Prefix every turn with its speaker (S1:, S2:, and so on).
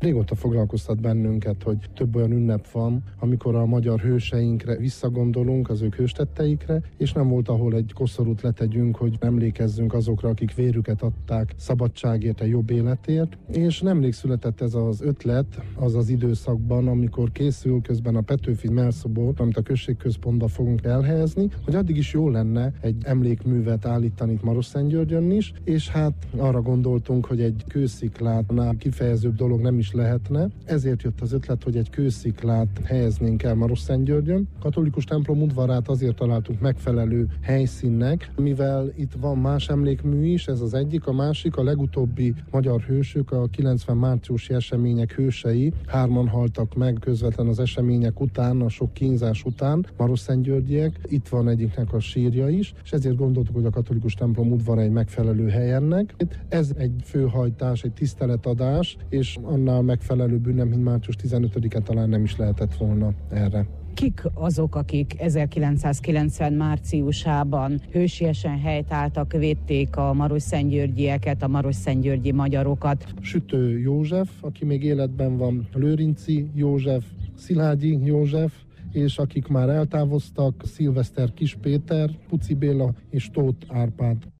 S1: Régóta foglalkoztat bennünket, hogy több olyan ünnep van, amikor a magyar hőseinkre visszagondolunk, az ők hőstetteikre, és nem volt, ahol egy koszorút letegyünk, hogy emlékezzünk azokra, akik vérüket adták szabadságért, a jobb életért. És nemrég született ez az ötlet az az időszakban, amikor készül közben a Petőfi Melszobor, amit a községközpontba fogunk elhelyezni, hogy addig is jó lenne egy emlékművet állítani itt Marosszentgyörgyön is, és hát arra gondoltunk, hogy egy kősziklátnál kifejezőbb dolog nem is lehetne. Ezért jött az ötlet, hogy egy kősziklát helyeznénk el Marosszentgyörgyön. Katolikus templom udvarát azért találtunk megfelelő helyszínnek, mivel itt van más emlékmű is, ez az egyik, a másik, a legutóbbi magyar hősök, a 90 márciusi események hősei, 3-an haltak meg közvetlen az események után, a sok kínzás után, marosszentgyörgyiek. Itt van egyiknek a sírja is, és ezért gondoltuk, hogy a katolikus templom udvara egy megfelelő hely ennek. Ez egy főhajtás, egy tiszteletadás, és annál megfelelőbb ünnep, mint március 15-e talán nem is lehetett volna erre.
S2: Kik azok, akik 1990 márciusában hősiesen helytálltak, védték a marosszentgyörgyieket, a marosszentgyörgyi magyarokat?
S1: Sütő József, aki még életben van, Lőrinci József, Szilágyi József, és akik már eltávoztak, Szilveszter Kis Péter, Puci Béla és Tóth Árpád.